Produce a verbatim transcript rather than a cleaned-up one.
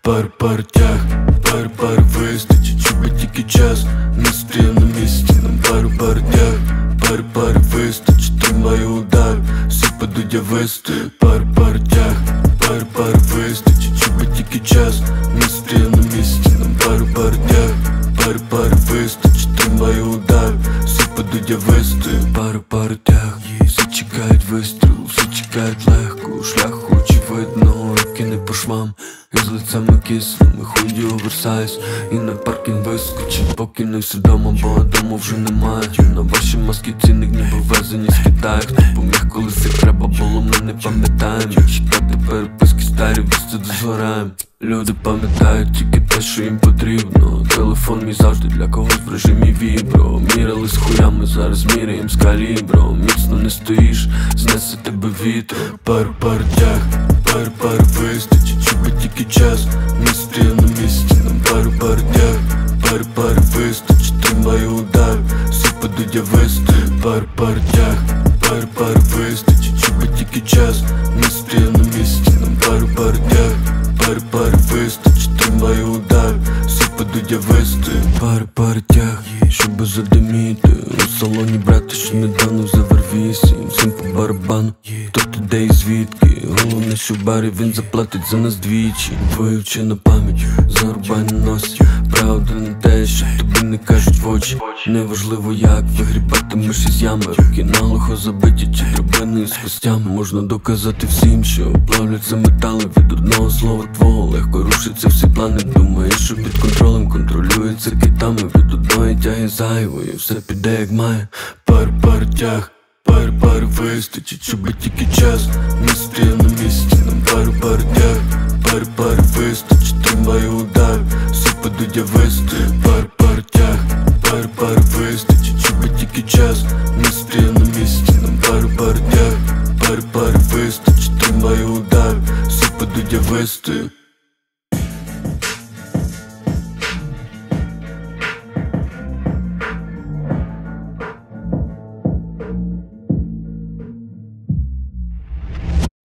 Пар пар тяг, пар пар вистачить, щоб тільки час не стояв на місці. Нам пару пар тяг, пар пар вистачить, тримаю удар, всі падуть, я вистою. Пар пар тяг, пар пар вистачить, щоб тільки час не стояв на місці. Нам пару пар тяг, пар пар вистачить, тримаю удар, всі падуть, я вистою. Пару пар тяг, всі чекають вистрілу, всі чекають легко, шляху очевидно, руки не по швам. І з лицями кисними, худі оверсайз, і на паркінг вискочить, поки не всі дома, бо дому вже немає. На ваші маски цінник ніби везені з Китаю. Хто поміг, коли всіх треба було, ми не пам'ятаємо. Як читати переписки старі, вісти дозгораєм. Люди пам'ятають тільки те, що їм потрібно. Телефон мій завжди для когось в режимі вібро. Міряли з хуями, зараз міряєм з калібром. Міцно не стоїш, знесе тебе вітер. Пар пар тяг, пар пар вистачить, щоб тільки час не стояв на місці. Нам пару пар тяг, пар пар вистачить, тримаю удар, всі падуть, я вистою. Пар пар тяг, пар пар вистачить, щоб тільки час не стояв на місці. Нам пару пар тяг, пар пар вистачить, тримаю удар, всі падуть, я вистою. Пар пар тяг, щоб задиміти у салоні брати, що недавно взяв ар вісім. Всім по барабану, хто ти де і звідки. Головне, що в барі він заплатить за нас двічі. Вивчи на пам'ять, зарубай на носі. Правда не те, що тобі не кажуть в очі. Неважливо як, вигрібатимеш із ями. Руки наглухо забиті, чи драбини із костями. Можна доказати всім, що плавляться метали. Від одного слова твого легко рушаться всі плани. Думаєш, що під контролем контролюється китами. Від одної тяги зайвої, все піде як має. Пар пар тяг, пар пар вистачить, щоб тільки час не стояв на місці. Нам пару пар тяг, пар пар вистачить, тримаю удар, всі падуть, я вистою.